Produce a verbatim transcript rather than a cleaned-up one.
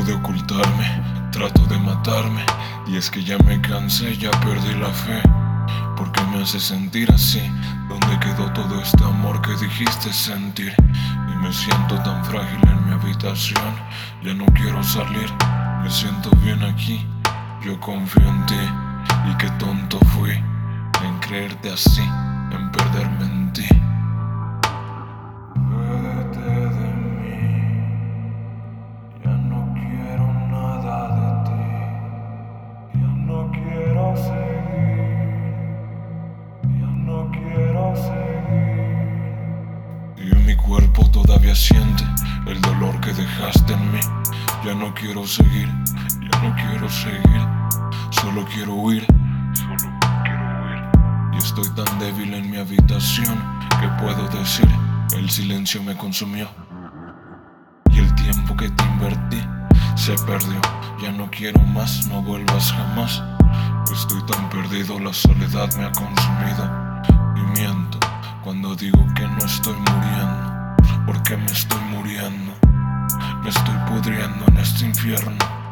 Trato de ocultarme, trato de matarme. Y es que ya me cansé, ya perdí la fe. ¿Por qué me hace sentir así? ¿Dónde quedó todo este amor que dijiste sentir? Y me siento tan frágil en mi habitación. Ya no quiero salir, me siento bien aquí. Yo confío en ti. Y qué tonto fui en creerte así, en perderme en ti. Vete de mí, ya no quiero nada de ti. Ya no quiero seguir, ya no quiero seguir. Y mi cuerpo todavía siente el dolor que dejaste en mí. Ya no quiero seguir, ya no quiero seguir. Solo quiero huir, solo quiero huir. Y estoy tan débil en mi habitación que puedo decir, el silencio me consumió. Y el tiempo que te invertí se perdió. Ya no quiero más, no vuelvas jamás. Estoy tan perdido, la soledad me ha consumido. Y miento cuando digo que no estoy muriendo, porque me estoy muriendo. Me estoy pudriendo en este infierno.